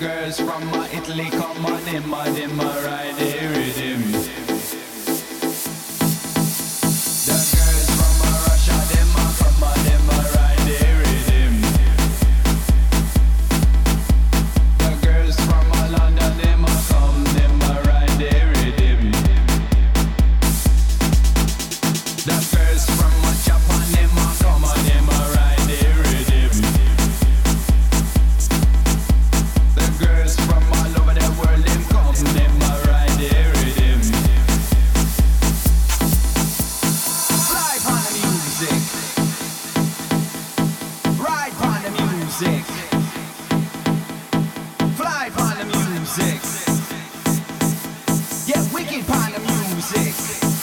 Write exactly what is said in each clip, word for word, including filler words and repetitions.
girls from uh, Italy come on in, my them a ride the rhythm. The girls from uh, Russia, them a come on, them a ride the rhythm. The girls from uh, London, them a come, them a ride the rhythm. The girls from uh, Japan, them a come on, them a ride the rhythm. The girls from all over the world, them come, them a ride the rhythm. Fly on the music, ride on the music, fly on the music, get wicked on the music.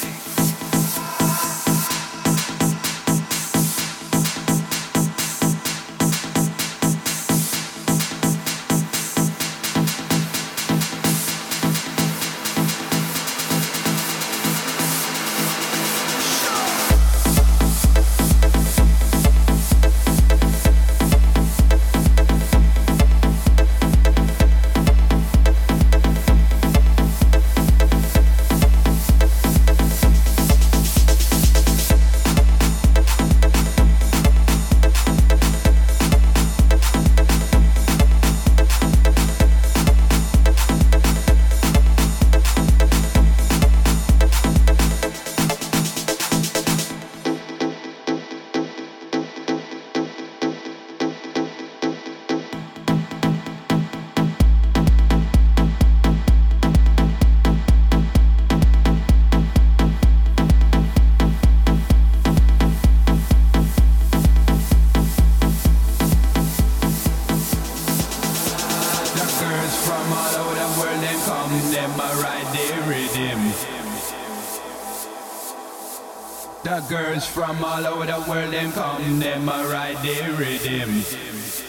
From all over the world, them come, them a ride the rhythm. The girls from all over the world, them come, them a ride the rhythm.